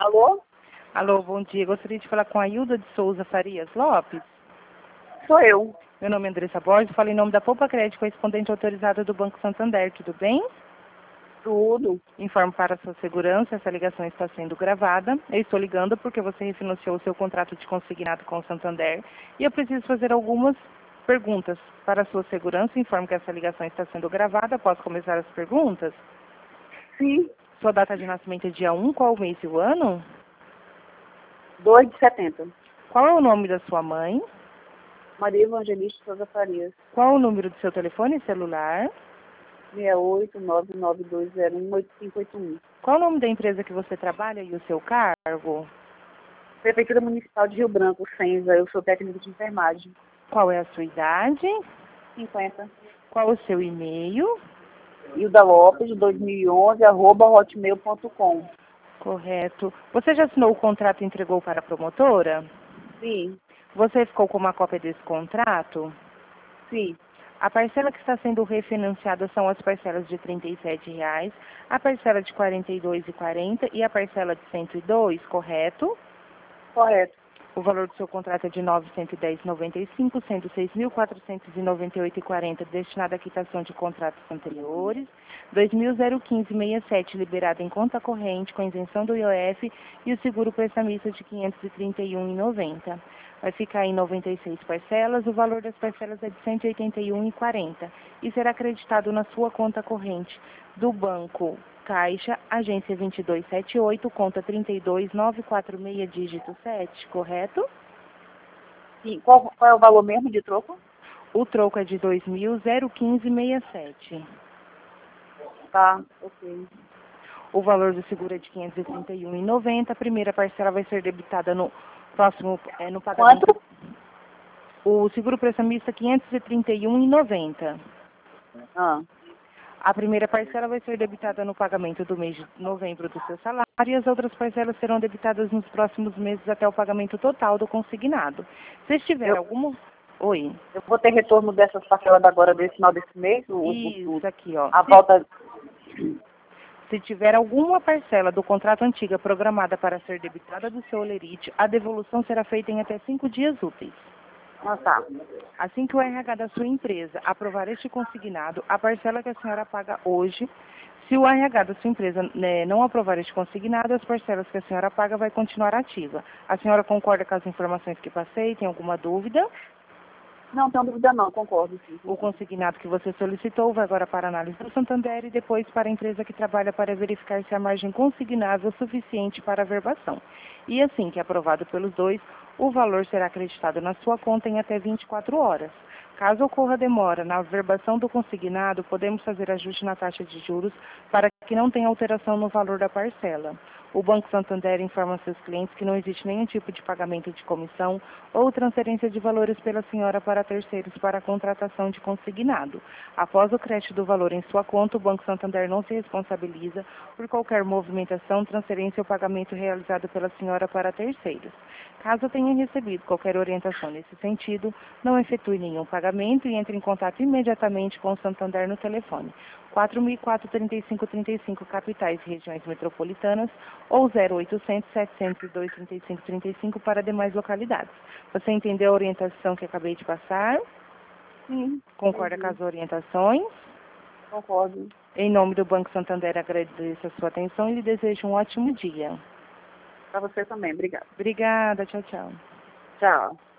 Alô? Alô, bom dia. Gostaria de falar com a Hilda de Souza Farias Lopes. Sou eu. Meu nome é Andressa Borges, falo em nome da Poupa Crédito, correspondente autorizada do Banco Santander. Tudo bem? Tudo. Informo para a sua segurança, essa ligação está sendo gravada. Eu estou ligando porque você refinanciou o seu contrato de consignado com o Santander e eu preciso fazer algumas perguntas. Para a sua segurança, informo que essa ligação está sendo gravada. Posso começar as perguntas? Sim. Sua data de nascimento é dia 1, qual o mês e o ano? 2 de setembro. Qual é o nome da sua mãe? Maria Evangelista Souza Farias. Qual o número do seu telefone celular? 68-99201-8581. Qual o nome da empresa que você trabalha e o seu cargo? Prefeitura Municipal de Rio Branco, Senza. Eu sou técnico de enfermagem. Qual é a sua idade? 50. Qual o seu e-mail? Hilda Lopes, 2011, @hotmail.com. Correto. Você já assinou o contrato e entregou para a promotora? Sim. Você ficou com uma cópia desse contrato? Sim. A parcela que está sendo refinanciada são as parcelas de R$ 37,00, a parcela de R$ 42,40 e a parcela de R$ 102, correto? Correto. O valor do seu contrato é de R$ 910,95, sendo R$ 6.498,40 destinado à quitação de contratos anteriores, R$ 2.015,67 liberado em conta corrente com isenção do IOF e o seguro prestamista de R$ 531,90. Vai ficar em 96 parcelas, o valor das parcelas é de R$ 181,40 e será acreditado na sua conta corrente do banco Caixa, agência 2278, conta 32946, dígito 7, correto? Sim. Qual é o valor mesmo de troco? O troco é de 2.015,67. Tá, ok. O valor do seguro é de R$ 531,90. A primeira parcela vai ser debitada no próximo, no pagamento. Quanto? O seguro prestamista R$ 531,90. Ah, A primeira parcela vai ser debitada no pagamento do mês de novembro do seu salário e as outras parcelas serão debitadas nos próximos meses até o pagamento total do consignado. Se tiver alguma... Oi. eu vou ter retorno dessas parcelas agora desse final desse mês? Isso aqui, ó. A volta... Se tiver alguma parcela do contrato antiga programada para ser debitada do seu holerite, a devolução será feita em até 5 dias úteis. Ah, tá. Assim que o RH da sua empresa aprovar este consignado, a parcela que a senhora paga hoje, se o RH da sua empresa não aprovar este consignado, as parcelas que a senhora paga vai continuar ativa. A senhora concorda com as informações que passei? Tem alguma dúvida? Não tenho dúvida não, concordo. Sim. O consignado que você solicitou vai agora para a análise do Santander e depois para a empresa que trabalha para verificar se a margem consignável é suficiente para a verbação. E assim que aprovado pelos dois, o valor será acreditado na sua conta em até 24 horas. Caso ocorra demora na verbação do consignado, podemos fazer ajuste na taxa de juros para que não tenha alteração no valor da parcela. O Banco Santander informa seus clientes que não existe nenhum tipo de pagamento de comissão ou transferência de valores pela senhora para terceiros para a contratação de consignado. Após o crédito do valor em sua conta, o Banco Santander não se responsabiliza por qualquer movimentação, transferência ou pagamento realizado pela senhora para terceiros. Caso tenha recebido qualquer orientação nesse sentido, não efetue nenhum pagamento e entre em contato imediatamente com o Santander no telefone 4004-3535, capitais e regiões metropolitanas, ou 0800-702-3535 para demais localidades. Você entendeu a orientação que acabei de passar? Sim. Concorda com as orientações? Concordo. Em nome do Banco Santander, agradeço a sua atenção e lhe desejo um ótimo dia. Para você também, obrigada. Obrigada, tchau, tchau. Tchau.